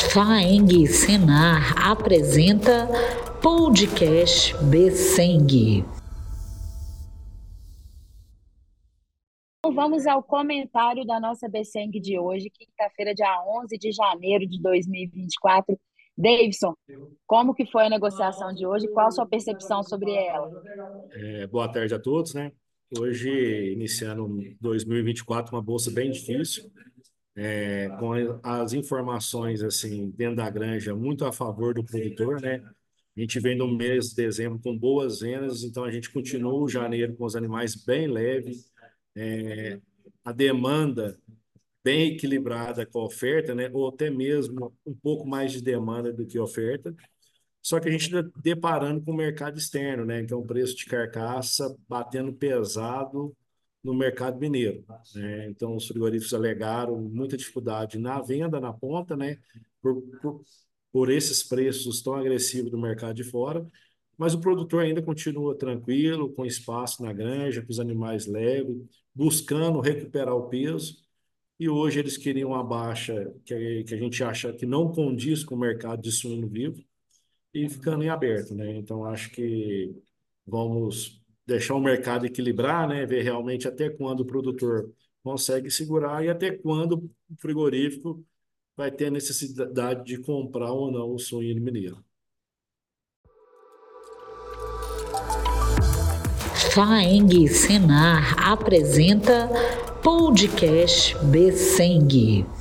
Faeng Senar apresenta Podcast Besseng. Vamos ao comentário da nossa Besseng de hoje, quinta-feira, dia 11 de janeiro de 2024. Davidson, como que foi a negociação de hoje? Qual a sua percepção sobre ela? Boa tarde a todos, né? Hoje, iniciando 2024, uma bolsa bem difícil, com as informações assim dentro da granja muito a favor do produtor, né? A gente vem no mês de dezembro com boas vendas, então a gente continua o janeiro com os animais bem leves, a demanda bem equilibrada com a oferta, né? Ou até mesmo um pouco mais de demanda do que oferta. Só que a gente está deparando com o mercado externo, né? Então, o preço de carcaça batendo pesado no mercado mineiro, né? Então, os frigoríficos alegaram muita dificuldade na venda, na ponta, né? Por, por, por esses preços tão agressivos do mercado de fora. Mas o produtor ainda continua tranquilo, com espaço na granja, com os animais leves, buscando recuperar o peso. E hoje eles queriam uma baixa que a gente acha que não condiz com o mercado de suíno vivo e ficando em aberto, né? Então, acho que vamos deixar o mercado equilibrar, né? Ver realmente até quando o produtor consegue segurar e até quando o frigorífico vai ter a necessidade de comprar ou não o suíno mineiro. Faeng Senar apresenta Podcast Besseng.